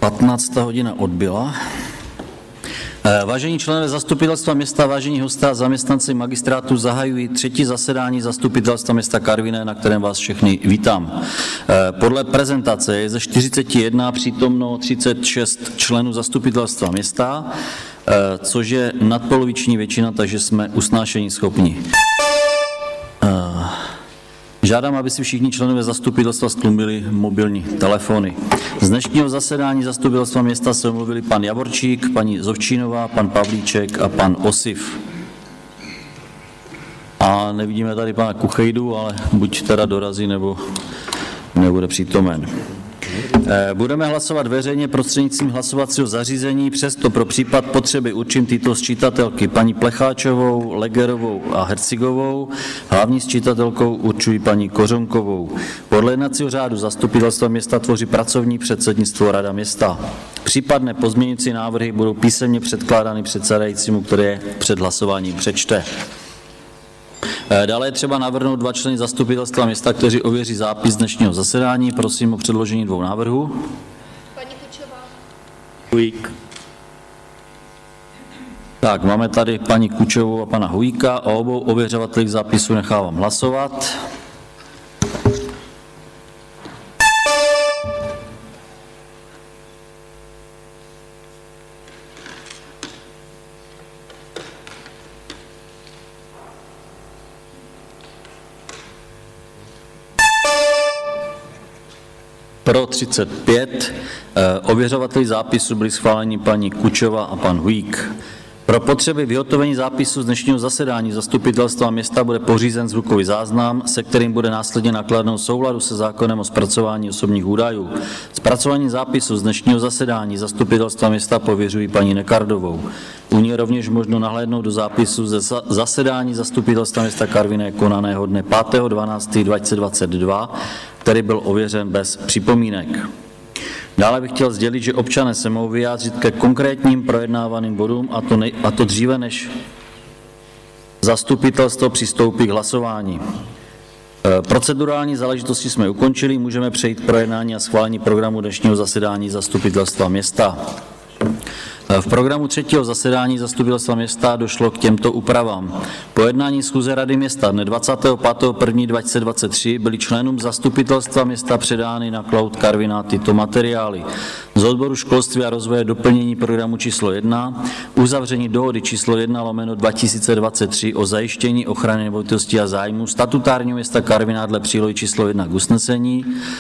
15. hodina odbyla. Vážení členové zastupitelstva města, vážení hosté a zaměstnanci magistrátu, zahajují třetí zasedání zastupitelstva města Karviné, na kterém vás všechny vítám. Podle prezentace je ze 41 přítomno 36 členů zastupitelstva města, což je nadpoloviční většina, takže jsme usnášení schopni. Žádám, aby si všichni členové zastupitelstva stlumili mobilní telefony. Z dnešního zasedání zastupitelstva města se omluvili pan Javorčík, paní Zovčínová, pan Pavlíček a pan Osiv. A nevidíme tady pana Kuchejdu, ale buď teda dorazí, nebo nebude přítomen. Budeme hlasovat veřejně prostřednictvím hlasovacího zařízení, přesto pro případ potřeby určím tyto sčítatelky paní Plecháčovou, Legerovou a Hercigovou, hlavní sčítatelkou určují paní Kořonkovou. Podle jednacího řádu zastupitelstva města tvoří pracovní předsednictvo Rada města. Případné pozměňující návrhy budou písemně předkládány předsedajícímu, které před hlasováním přečte. Dále je třeba navrhnout 2 členy zastupitelstva města, kteří ověří zápis dnešního zasedání. Prosím o předložení 2 návrhů. Paní Kučová. Hujík. Tak, máme tady paní Kučovou a pana Hujíka. O obou ověřovatelích zápisu nechávám hlasovat. Pro 35, ověřovateli zápisu byli schváleni paní Kučová a pan Hujík. Pro potřeby vyhotovení zápisu z dnešního zasedání zastupitelstva města bude pořízen zvukový záznam, se kterým bude následně nakladeno v souladu se zákonem o zpracování osobních údajů. Zpracování zápisu z dnešního zasedání zastupitelstva města pověřují paní Nekardovou. U ní rovněž možno nahlédnout do zápisu ze zasedání zastupitelstva města Karviné konaného dne 5.12.2022, který byl ověřen bez připomínek. Dále bych chtěl sdělit, že občané se mohou vyjádřit ke konkrétním projednávaným bodům, a to dříve, než zastupitelstvo přistoupí k hlasování. Procedurální záležitosti jsme ukončili, můžeme přejít k projednání a schválení programu dnešního zasedání zastupitelstva města. V programu třetího zasedání zastupitelstva města došlo k těmto úpravám. Po jednání schůze Rady města dne 25.1.2023 byly členům zastupitelstva města předány na Cloud Karviná tyto materiály. Z odboru školství a rozvoje doplnění programu číslo 1, uzavření dohody číslo 1/2023 o zajištění ochrany nemovitostí a zájmu statutárního města Karviná dle přílohy číslo 1 k usnesení,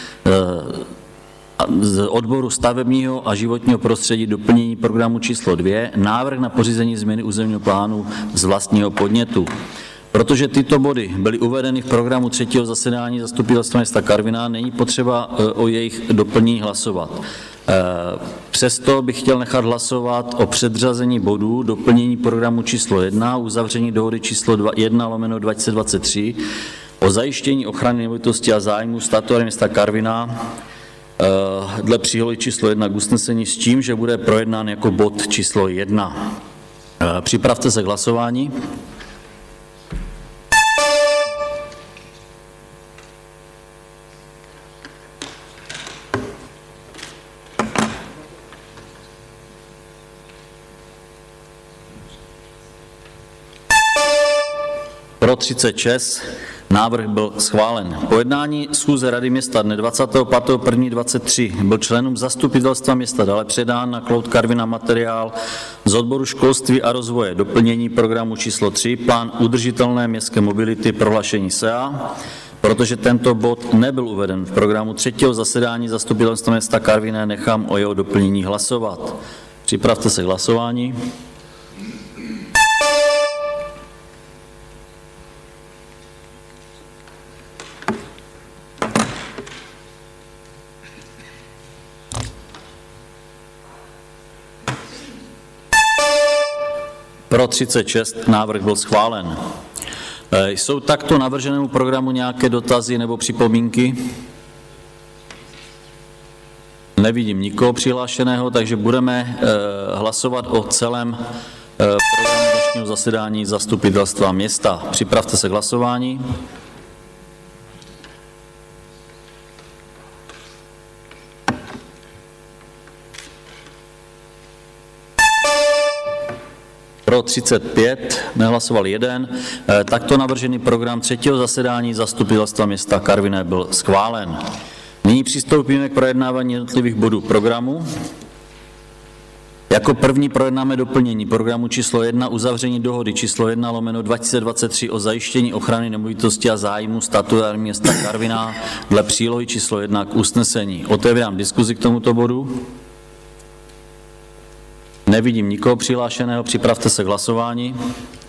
z odboru stavebního a životního prostředí doplnění programu číslo 2, návrh na pořízení změny územního plánu z vlastního podnětu. Protože tyto body byly uvedeny v programu třetího zasedání zastupitelstva města Karviná, není potřeba o jejich doplnění hlasovat. Přesto bych chtěl nechat hlasovat o předřazení bodů doplnění programu číslo 1, uzavření dohody číslo 1/2023 o zajištění ochrany nemovitosti a zájmu statutárního města Karviná dle přílohy číslo 1 k usnesení s tím, že bude projednán jako bod číslo 1. Připravte se k hlasování. Pro 36, návrh byl schválen. Po jednání schůze Rady města dne 25.1.2023 byl členům zastupitelstva města dále předán na Cloud Karviná materiál z odboru školství a rozvoje doplnění programu číslo 3, plán udržitelné městské mobility prohlášení SEA, protože tento bod nebyl uveden v programu třetího zasedání zastupitelstva města Karviné, nechám o jeho doplnění hlasovat. Připravte se k hlasování. Pro 36, návrh byl schválen. Jsou takto navrženému programu nějaké dotazy nebo připomínky? Nevidím nikoho přihlášeného, takže budeme hlasovat o celém programu dnešního zasedání zastupitelstva města. Připravte se k hlasování. Pro 35, nehlasoval 1. Takto navržený program 3. zasedání Zastupitelstva města Karviné byl schválen. Nyní přistoupíme k projednávání jednotlivých bodů programu. Jako první projednáme doplnění programu číslo 1, uzavření dohody číslo 1/2023 o zajištění ochrany nemovitosti a zájmu statutárního města Karviná dle přílohy číslo 1 k usnesení. Otevírám diskuzi k tomuto bodu. Nevidím nikoho přihlášeného, připravte se k hlasování.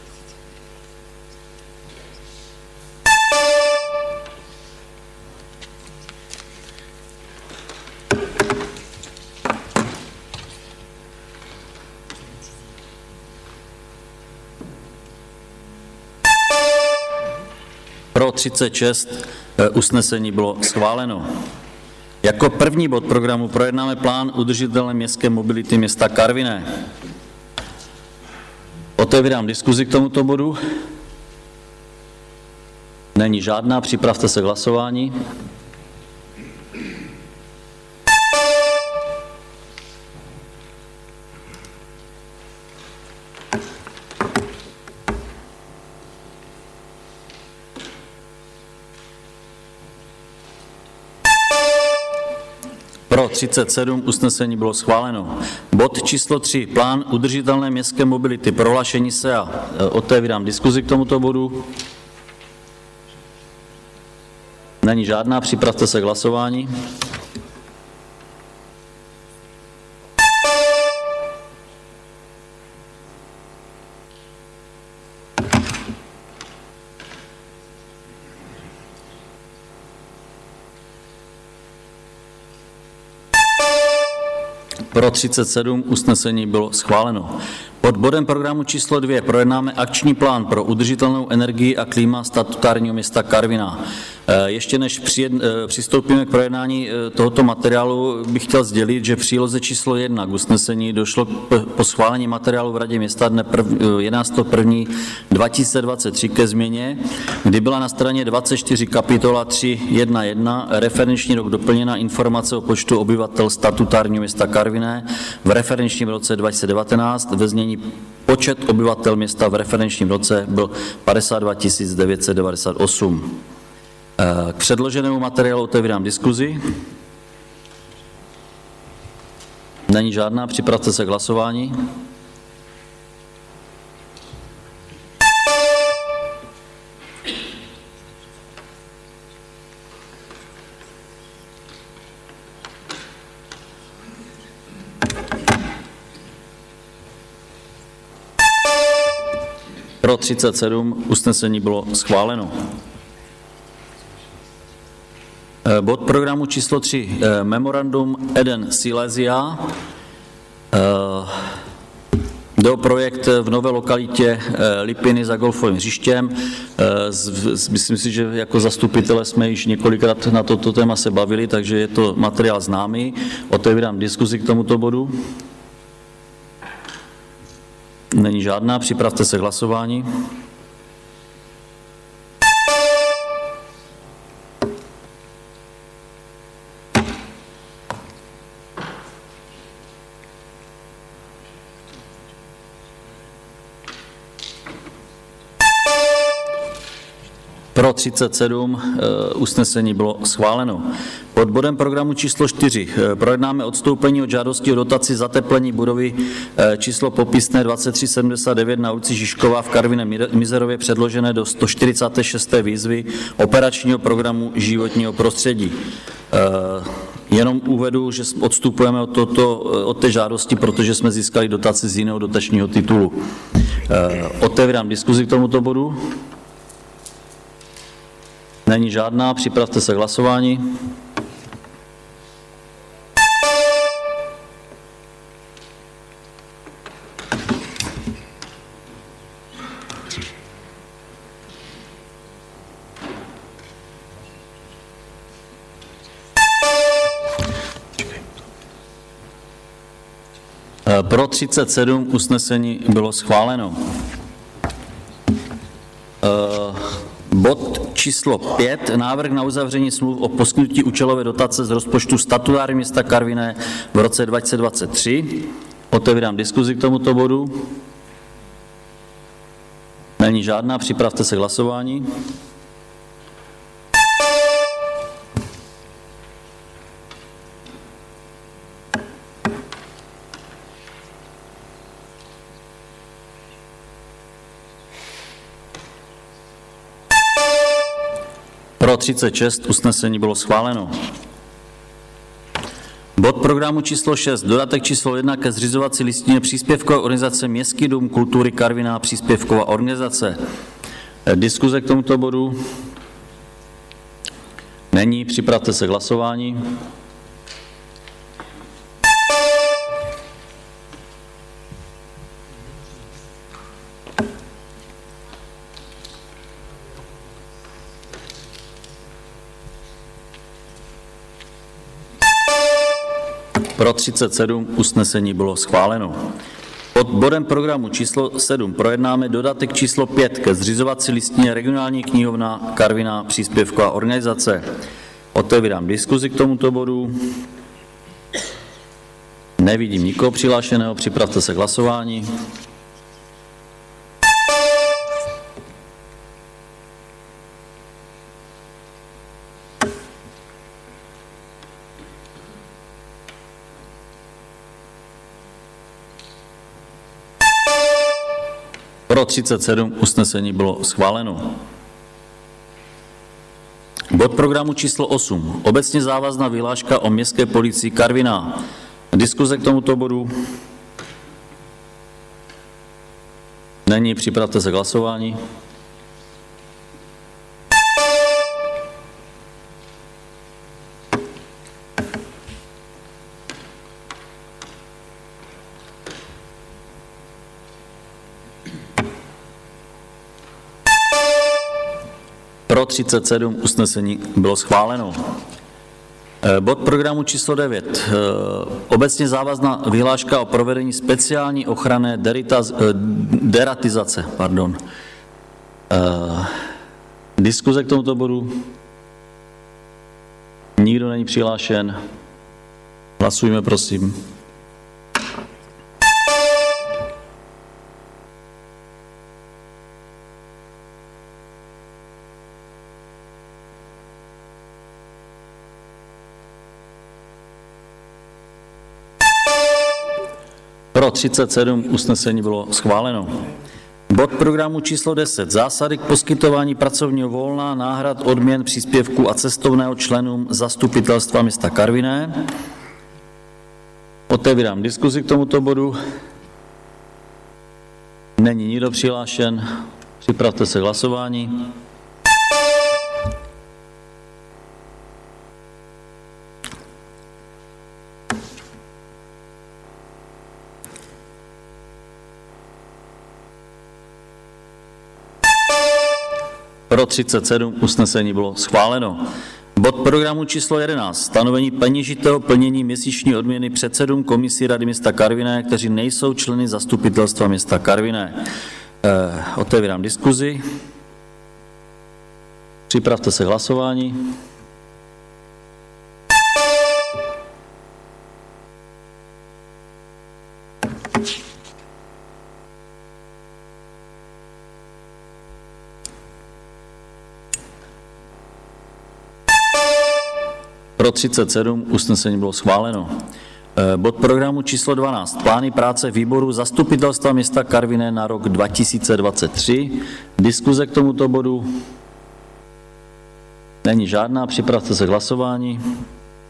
Pro 36, usnesení bylo schváleno. Jako první bod programu projednáme plán udržitelné městské mobility města Karviné. Otevírám diskuzi k tomuto bodu. Není žádná, připravte se k hlasování. Pro 37, usnesení bylo schváleno. Bod číslo 3, plán udržitelné městské mobility, prohlášení SEA. Otevírám diskuzi k tomuto bodu. Není žádná, připravte se k hlasování. Pro 37, usnesení bylo schváleno. Pod bodem programu číslo 2 projednáme akční plán pro udržitelnou energii a klima statutárního města Karviná. Ještě než přistoupíme k projednání tohoto materiálu, bych chtěl sdělit, že v příloze číslo 1 k usnesení došlo po schválení materiálu v Radě města dne 11.1.2023 ke změně, kdy byla na straně 24 kapitola 3.1.1 referenční rok doplněna informace o počtu obyvatel statutárního města Karviné v referenčním roce 2019 ve znění počet obyvatel města v referenčním roce byl 52 998. K předloženému materiálu otevírám diskuzi. Není žádná, připravte se k hlasování. Pro 37, usnesení bylo schváleno. Bod programu číslo 3, memorandum Eden Silesia. Jde o projekt v nové lokalitě Lipiny za golfovým hřištěm. Myslím si, že jako zastupitelé jsme již několikrát na toto téma se bavili, takže je to materiál známý. Otevírám diskuzi k tomuto bodu. Není žádná, připravte se k hlasování. Pro 37, usnesení bylo schváleno. Pod bodem programu číslo 4 projednáme odstoupení od žádosti o dotaci zateplení budovy číslo popisné 2379 na ulici Žižková v Karviné Mizerově předložené do 146. výzvy operačního programu životního prostředí. Jenom uvedu, že odstupujeme od té žádosti, protože jsme získali dotaci z jiného dotačního titulu. Otevírám diskuzi k tomuto bodu. Není žádná, připravte se k hlasování. Pro 37 usnesení bylo schváleno. Bod číslo 5, návrh na uzavření smluv o poskytnutí účelové dotace z rozpočtu statutárního města Karviné v roce 2023. Otevírám diskuzi k tomuto bodu. Není žádná, připravte se k hlasování. Pro 36, usnesení bylo schváleno. Bod programu číslo 6, dodatek číslo 1 ke zřizovací listině příspěvkové organizace Městský dům kultury Karviná, příspěvková organizace. Diskuze k tomuto bodu? Není, připravte se k hlasování. Pro 37, usnesení bylo schváleno. Pod bodem programu číslo 7 projednáme dodatek číslo 5 ke zřizovací listině regionální knihovna Karviná, příspěvková organizace. Otevírám diskuzi k tomuto bodu. Nevidím nikoho přihlášeného, připravte se k hlasování. Pro 37, usnesení bylo schváleno. Bod programu číslo 8. Obecně závazná vyhláška o městské policii Karviná. Diskuze k tomuto bodu? Není, připravte se k hlasování. Pro 37, usnesení bylo schváleno. Bod programu číslo 9. Obecně závazná vyhláška o provedení speciální ochranné deratizace. Diskuze k tomuto bodu? Nikdo není přihlášen. Hlasujme, prosím. Pro 37, usnesení bylo schváleno. Bod programu číslo 10. Zásady k poskytování pracovního volna, náhrad, odměn, příspěvku a cestovného členům zastupitelstva města Karviné. Otevírám diskuzi k tomuto bodu. Není nikdo přihlášen. Připravte se k hlasování. Pro 37, usnesení bylo schváleno. Bod programu číslo 11. Stanovení peněžitého plnění měsíční odměny předsedům komisí Rady města Karviné, kteří nejsou členy zastupitelstva města Karviné. Otevírám diskuzi. Připravte se k hlasování. Pro 37, usnesení bylo schváleno. Bod programu číslo 12. Plány práce výboru zastupitelstva města Karviné na rok 2023. Diskuze k tomuto bodu? Není žádná, připravte se k hlasování.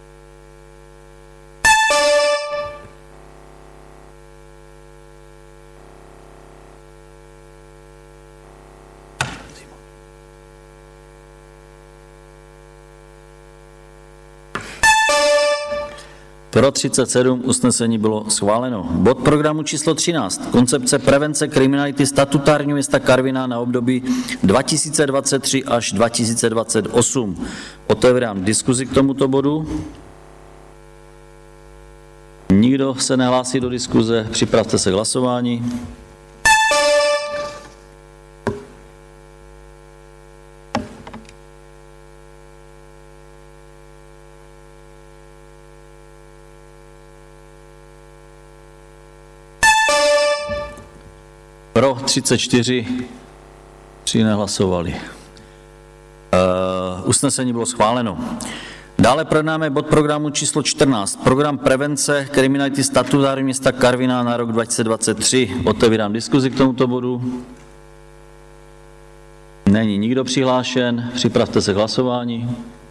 Pro 37, usnesení bylo schváleno. Bod programu číslo 13. Koncepce prevence kriminality statutárního města Karviná na období 2023 až 2028. Otevírám diskuzi k tomuto bodu. Nikdo se nehlásí do diskuze, připravte se k hlasování. Pro 34, 3 nehlasovali. Usnesení bylo schváleno. Dále projednáme bod programu číslo 14. Program prevence kriminality statutárního města Karviná na rok 2023. Otevírám diskuzi k tomuto bodu. Není nikdo přihlášen. Připravte se k hlasování.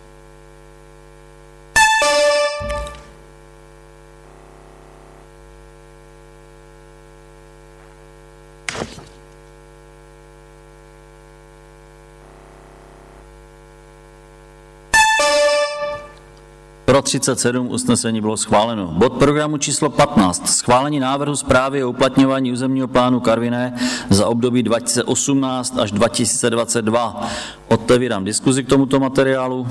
Pro 37 usnesení bylo schváleno. Bod programu číslo 15. Schválení návrhu zprávy o uplatňování územního plánu Karviné za období 2018 až 2022. Otevírám diskuzi k tomuto materiálu.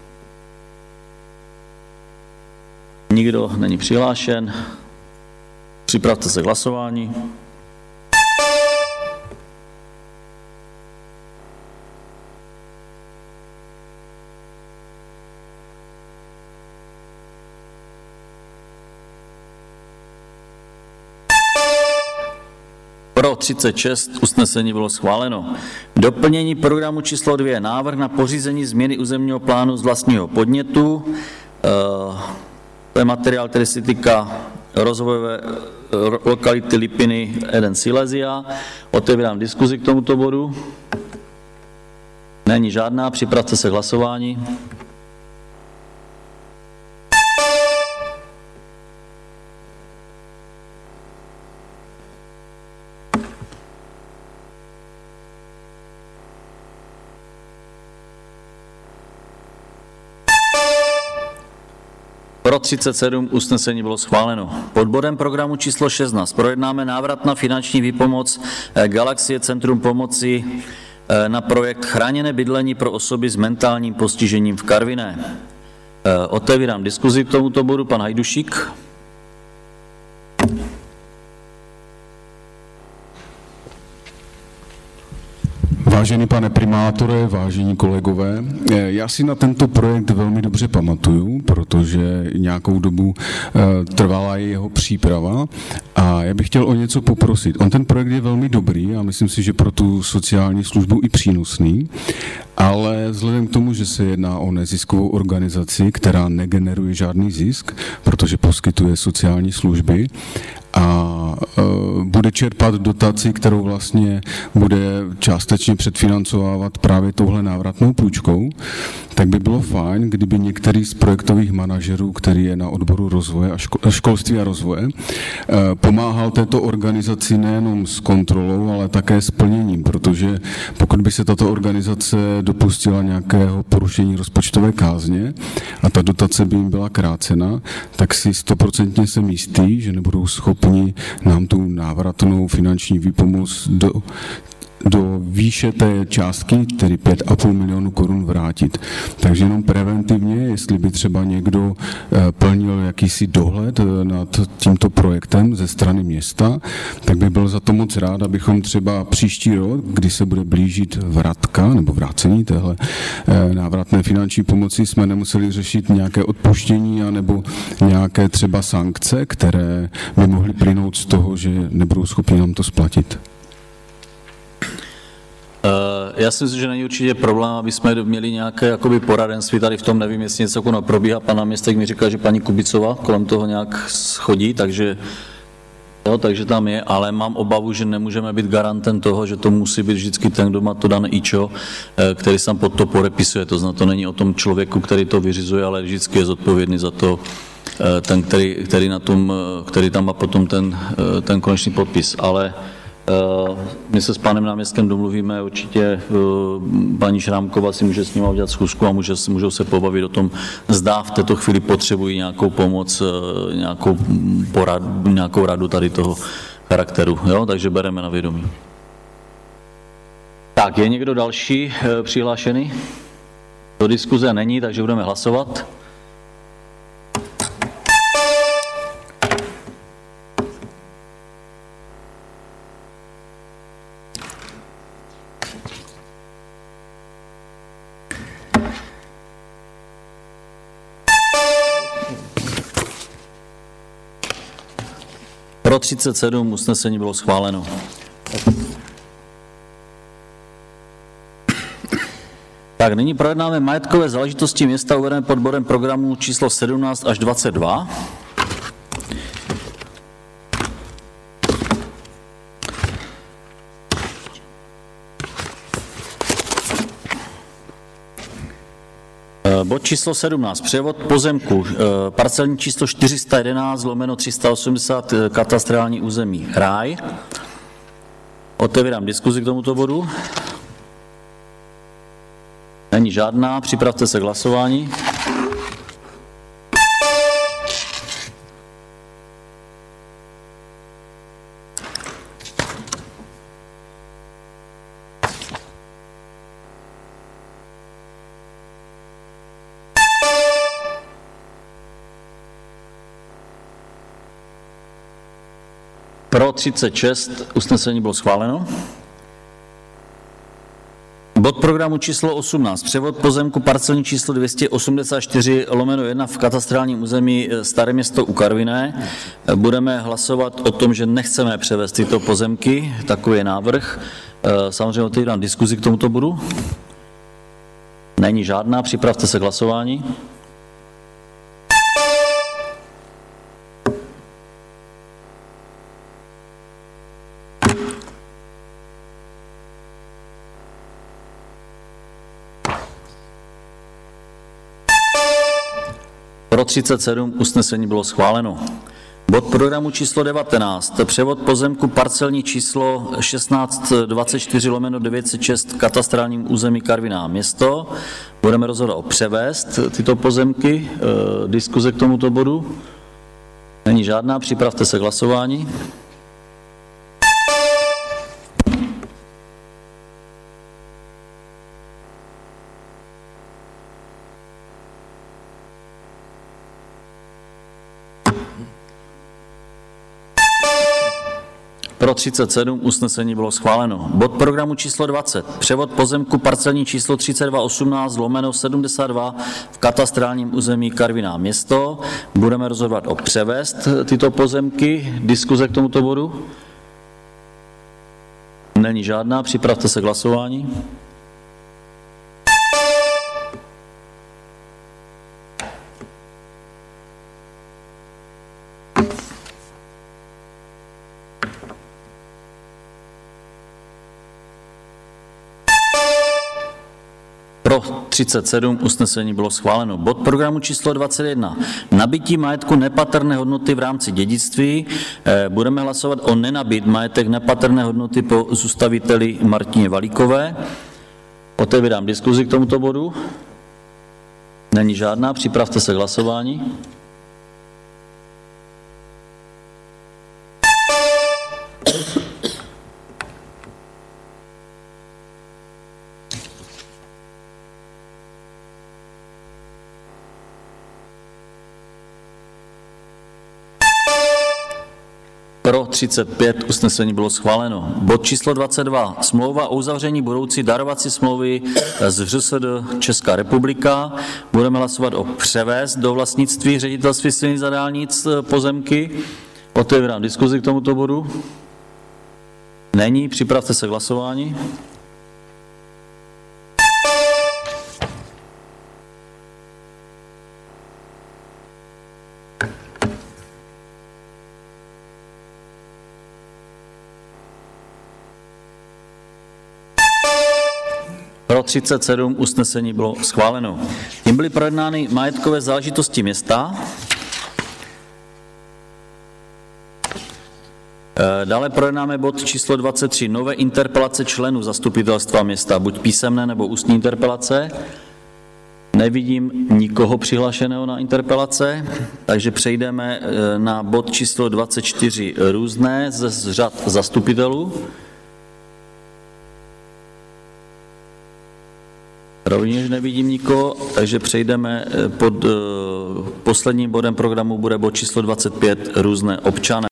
Nikdo není přihlášen. Připravte se k hlasování. Pro 36 usnesení bylo schváleno. Doplnění programu číslo 2. Návrh na pořízení změny územního plánu z vlastního podnětu. To je materiál, který se týká rozvojové lokality Lipiny Eden Silesia. Otevírám diskuzi k tomuto bodu. Není žádná, připravte se k hlasování. Pro 37 usnesení bylo schváleno. Pod bodem programu číslo 16 projednáme návrat na finanční výpomoc Galaxie Centrum pomoci na projekt Chráněné bydlení pro osoby s mentálním postižením v Karviné. Otevírám diskuzi k tomuto bodu. Pan Hajdušík. Vážený pane primátore, vážení kolegové, já si na tento projekt velmi dobře pamatuju, protože nějakou dobu trvala jeho příprava a já bych chtěl o něco poprosit. Ten projekt je velmi dobrý a myslím si, že pro tu sociální službu i přínosný, ale vzhledem k tomu, že se jedná o neziskovou organizaci, která negeneruje žádný zisk, protože poskytuje sociální služby a bude čerpat dotaci, kterou vlastně bude částečně předfinancovávat právě touhle návratnou půjčkou, tak by bylo fajn, kdyby některý z projektových manažerů, který je na odboru rozvoje a školství a rozvoje, pomáhal této organizaci nejenom s kontrolou, ale také s plněním, protože pokud by se tato organizace dopustila nějakého porušení rozpočtové kázně a ta dotace by jim byla krácena, tak si 100% jsem jistý, že nebudou schopni nám tu návratnou finanční výpomoc do výše té částky, tedy 5,5 milionu korun vrátit. Takže jenom preventivně, jestli by třeba někdo plnil jakýsi dohled nad tímto projektem ze strany města, tak by byl za to moc rád, abychom třeba příští rok, kdy se bude blížit vratka nebo vrácení téhle návratné finanční pomoci, jsme nemuseli řešit nějaké odpuštění anebo nějaké třeba sankce, které by mohly plynout z toho, že nebudou schopni nám to splatit. Já si myslím, že není určitě problém, aby jsme měli nějaké jakoby poradenství tady v tom, nevím, jestli něco jako probíhá. Pan náměstek mi říkal, že paní Kubicová kolem toho nějak schodí, takže tam je, ale mám obavu, že nemůžeme být garantem toho, že to musí být vždycky ten, kdo má to dané IČO, který sám pod to podepisuje. To znamená, to není o tom člověku, který to vyřizuje, ale vždycky je zodpovědný za to ten, který tam má potom ten konečný podpis. Ale my se s panem náměstkem domluvíme, určitě paní Šrámková si může s ním udělat schůzku a můžou se pobavit o tom, zda v této chvíli potřebují nějakou pomoc, nějakou radu tady toho charakteru, jo? Takže bereme na vědomí. Tak, je někdo další přihlášený? Do diskuze není, takže budeme hlasovat. Pro 37 usnesení bylo schváleno. Tak, nyní projednáme majetkové záležitosti města uvedené pod bodem programu číslo 17 až 22. Bod číslo 17. Převod pozemku. Parcelní číslo 411/380 katastrální území Ráj. Otevírám diskuzi k tomuto bodu. Není žádná, připravte se k hlasování. Pro 36, usnesení bylo schváleno. Bod programu číslo 18. Převod pozemku parcelní číslo 284/1 v katastrálním území Staré Město u Karviné. Budeme hlasovat o tom, že nechceme převést tyto pozemky. Takový je návrh. Samozřejmě otevírám diskuzi k tomuto bodu. Není žádná, připravte se k hlasování. Pro 37 usnesení bylo schváleno. Bod programu číslo 19. Převod pozemku parcelní číslo 1624/906 katastrálním území Karviná město. Budeme rozhodovat o převést tyto pozemky. Diskuze k tomuto bodu. Není žádná, připravte se k hlasování. Pro 37 usnesení bylo schváleno. Bod programu číslo 20. Převod pozemku parcelní číslo 3218/72 v katastrálním území Karviná město. Budeme rozhodovat o převést tyto pozemky. Diskuze k tomuto bodu? Není žádná, připravte se k hlasování. Pro 37 usnesení bylo schváleno. Bod programu číslo 21. Nabytí majetku nepatrné hodnoty v rámci dědictví. Budeme hlasovat o nenabít majetek nepatrné hodnoty po zůstaviteli Martině Valíkové. Otevírám diskuzi k tomuto bodu. Není žádná, připravte se k hlasování. Pro 35 usnesení bylo schváleno. Bod číslo 22. Smlouva o uzavření budoucí darovací smlouvy z ŘSD Česká republika. Budeme hlasovat o převést do vlastnictví Ředitelství silnic a dálnic pozemky. Otevírám diskuzi k tomuto bodu. Není, připravte se k hlasování. Pro 37 usnesení bylo schváleno. Tím byly projednány majetkové záležitosti města. Dále projednáme bod číslo 23. Nové interpelace členů zastupitelstva města, buď písemné nebo ústní interpelace. Nevidím nikoho přihlášeného na interpelace, takže přejdeme na bod číslo 24. Různé z řad zastupitelů. Rovněž nevidím nikoho, takže přejdeme pod posledním bodem programu, bude bod číslo 25, různé občané.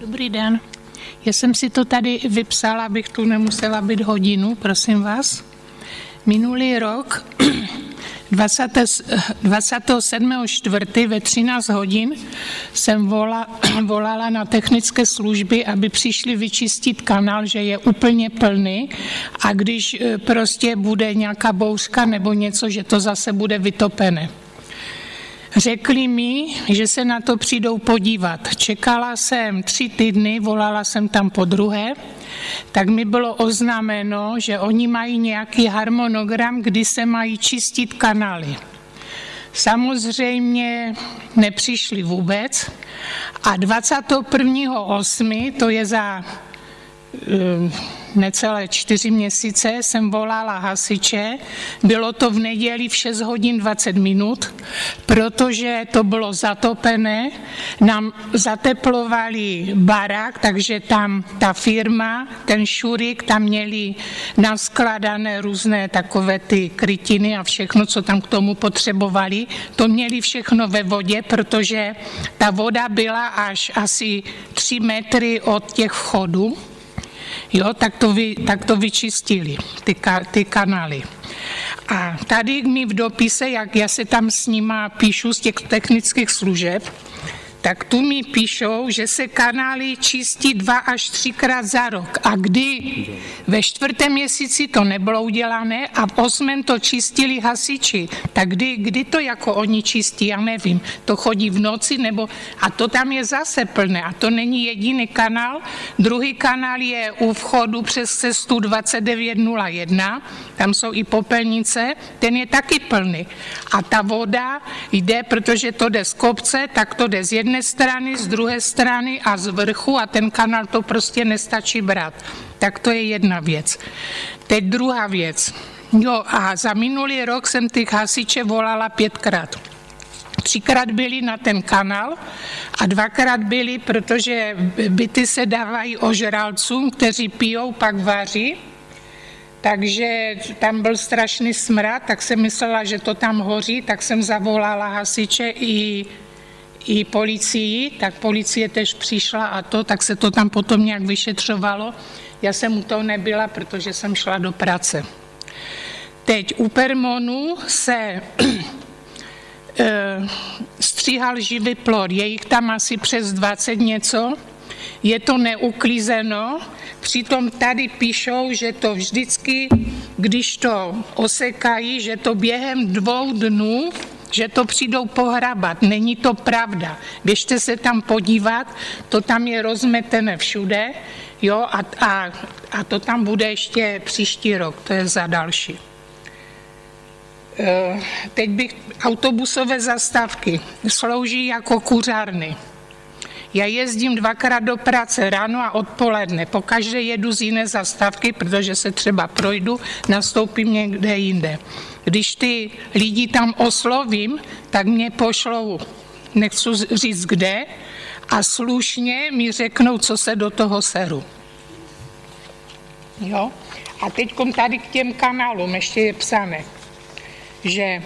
Dobrý den. Já jsem si to tady vypsala, abych tu nemusela být hodinu, prosím vás. Minulý rok 27.4. ve 13 hodin jsem volala na technické služby, aby přišli vyčistit kanál, že je úplně plný a když prostě bude nějaká bouřka nebo něco, že to zase bude vytopené. Řekli mi, že se na to přijdou podívat. Čekala jsem 3 týdny, volala jsem tam podruhé, tak mi bylo oznámeno, že oni mají nějaký harmonogram, kdy se mají čistit kanály. Samozřejmě nepřišli vůbec a 21.8., to je za necelé 4 měsíce, jsem volala hasiče, bylo to v neděli v 6 hodin 20 minut, protože to bylo zatopené, nám zateplovali barák, takže tam ta firma, ten Šurik, tam měli naskladané různé takové ty krytiny a všechno, co tam k tomu potřebovali, to měli všechno ve vodě, protože ta voda byla až asi 3 metry od těch vchodů. Jo, tak to vyčistili, ty kanály. A tady mi v dopise, jak já se tam s nima píšu z těch technických služeb, tak tu mi píšou, že se kanály čistí 2 až 3krát za rok. A kdy ve 4. měsíci to nebylo udělané a v 8. to čistili hasiči. Tak kdy to jako oni čistí, já nevím. To chodí v noci nebo... A to tam je zase plné. A to není jediný kanál. Druhý kanál je u vchodu přes cestu 2901. Tam jsou i popelnice. Ten je taky plný. A ta voda jde, protože to jde z kopce, tak to jde z jedné strany, z druhé strany a z vrchu a ten kanál to prostě nestačí brát. Tak to je jedna věc. Teď druhá věc. Jo, a za minulý rok jsem těch hasiče volala 5krát. 3krát byli na ten kanál a 2krát byli, protože byty se dávají ožralcům, kteří pijou, pak vaří. Takže tam byl strašný smrad, tak jsem myslela, že to tam hoří, tak jsem zavolala hasiče i policii, tak policie tež přišla a tak se to tam potom nějak vyšetřovalo. Já jsem u toho nebyla, protože jsem šla do práce. Teď u Permonu se stříhal živý plod, je jich tam asi přes 20 něco, je to neuklízeno, přitom tady píšou, že to vždycky, když to osekají, že to během 2 dnů, že to přijdou pohrabat. Není to pravda. Běžte se tam podívat, to tam je rozmetené všude, jo, a to tam bude ještě příští rok, to je za další. Teď bych autobusové zastávky slouží jako kuřárny. Já jezdím 2krát do práce, ráno a odpoledne. Pokaždé jedu z jiné zastávky, protože se třeba projdu, nastoupím někde jinde. Když ty lidi tam oslovím, tak mě pošlou, nechci říct kde, a slušně mi řeknou, co se do toho seru. Jo? A teď tady k těm kanálům ještě je psané, že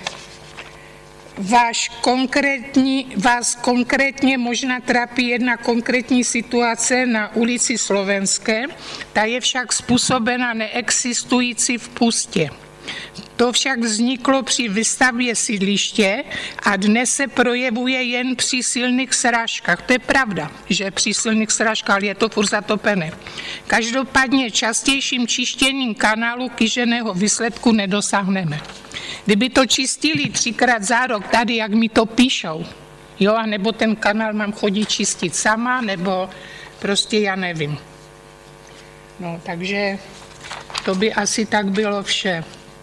vás konkrétně možná trápí jedna konkrétní situace na ulici Slovenské, ta je však způsobena neexistující v Pustě. To však vzniklo při výstavbě sídliště a dnes se projevuje jen při silných srážkách. To je pravda, že při silných srážkách, ale je to furt zatopené. Každopádně častějším čištěním kanálu kýženého výsledku nedosáhneme. Kdyby to čistili 3krát za rok, tady, jak mi to píšou, jo, a nebo ten kanál mám chodit čistit sama, nebo prostě já nevím. No, takže to by asi tak bylo vše.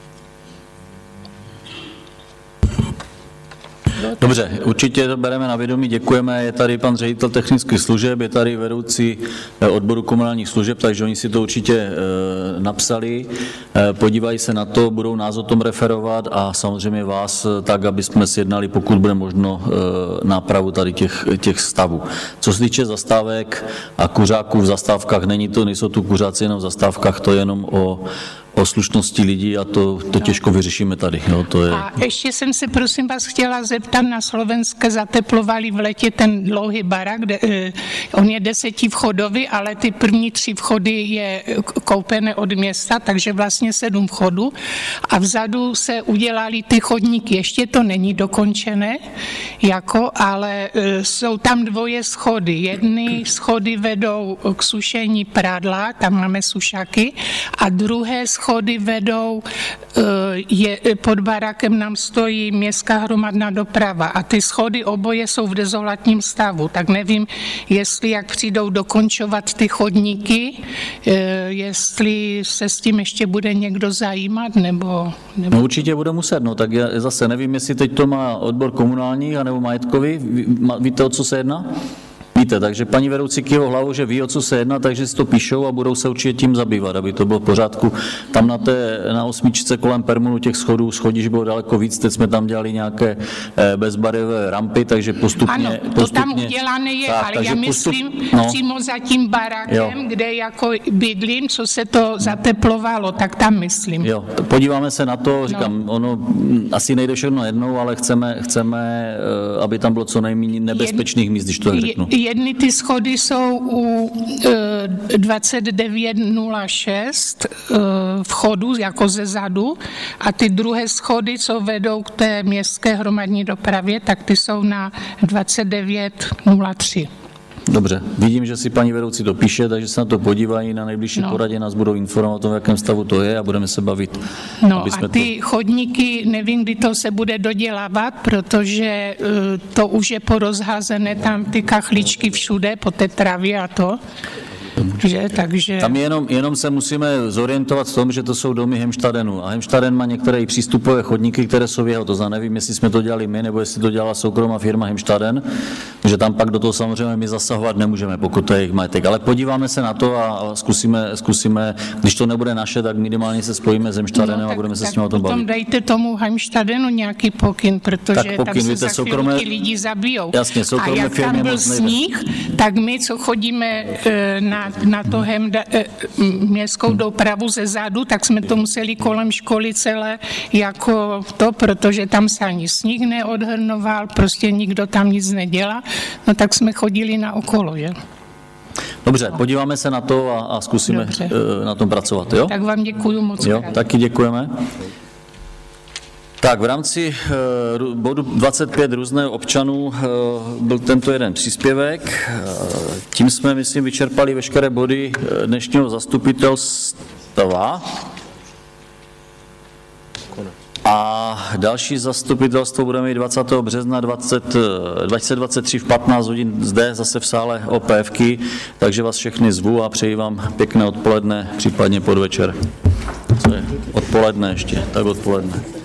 Dobře, určitě to bereme na vědomí, děkujeme. Je tady pan ředitel technických služeb, je tady vedoucí odboru komunálních služeb, takže oni si to určitě napsali, podívají se na to, budou nás o tom referovat a samozřejmě vás tak, aby jsme sjednali, pokud bude možno, nápravu tady těch stavů. Co se týče zastávek a kuřáků v zastávkách, nejsou tu kuřáci jenom v zastávkách, to je jenom o o slušnosti lidí a to těžko vyřešíme tady. Jo, to je... A ještě jsem se, prosím vás, chtěla zeptat, na Slovenské zateplovali v létě ten dlouhý barák, kde on je 10vchodový, ale ty první 3 vchody je koupené od města, takže vlastně 7 vchodů a vzadu se udělali ty chodníky, ještě to není dokončené, ale jsou tam 2 schody. Jedny schody vedou k sušení prádla, tam máme sušaky, a druhé schody vedou, pod barákem nám stojí městská hromadná doprava a ty schody oboje jsou v dezolátním stavu, tak nevím, jestli jak přijdou dokončovat ty chodníky, jestli se s tím ještě bude někdo zajímat, nebo... No určitě bude muset, no tak já zase nevím, jestli teď to má odbor komunální anebo majetkový, víte, o co se jedná? Víte, takže paní vedoucí kývou hlavou, že ví, o co se jedná, takže si to píšou a budou se určitě tím zabývat, aby to bylo v pořádku. Tam na 8 kolem Permunu těch schodišť bylo daleko víc, teď jsme tam dělali nějaké bezbariérové rampy, takže postupně... Ano, to tam udělané je, tak, ale já myslím přímo za tím barákem, kde jako bydlím, co se to zateplovalo, tak tam myslím. Jo, podíváme se na to, říkám, ono asi nejde všechno jednou, ale chceme, aby tam bylo co nejméně nebezpečných míst, když to tak řeknu. Jedny ty schody jsou u 2906 vchodu, jako ze zadu, a ty druhé schody, co vedou k té městské hromadní dopravě, tak ty jsou na 2903. Dobře, vidím, že si paní vedoucí to píše, takže se na to podívají, na nejbližší poradě nás budou informovat o tom, v jakém stavu to je a budeme se bavit. No a ty chodníky, nevím, kdy to se bude dodělávat, protože to už je porozházené, tam ty kachličky všude po té travě a to. Takže... Tam jenom se musíme zorientovat v tom, že to jsou domy Hemštadenu a Hemštaden má některé i přístupové chodníky, které jsou jeho, to znamená, nevím, jestli jsme to dělali my, nebo jestli to dělala soukromá firma Hemštaden, že tam pak do toho samozřejmě my zasahovat nemůžeme, pokud to je jejich majetek, ale podíváme se na to a zkusíme, když to nebude naše, tak minimálně se spojíme s Hemštadenem a budeme se s ním o tom bavit. Potom dejte tomu Hemštadenu nějaký pokyn, protože tam se za chvíli lidi zabijou. Jasně, a jak tam byl sníh, tak my, co chodíme na to městskou dopravu ze zádu, tak jsme to museli kolem školy celé jako to, protože tam se ani sníh neodhrnoval, prostě nikdo tam nic nedělá, no tak jsme chodili na okolo, že? Dobře, podíváme se na to a zkusíme na tom pracovat, jo? Tak vám děkuju moc. Jo, taky děkujeme. Tak v rámci bodu 25 různého občanů byl tento jeden příspěvek. Tím jsme, myslím, vyčerpali veškeré body dnešního zastupitelstva. A další zastupitelstvo budeme mít 20. března 2023 v 15 hodin zde zase v sále OPFky, takže vás všechny zvu a přeji vám pěkné odpoledne, případně podvečer. Co je? Odpoledne ještě, tak odpoledne.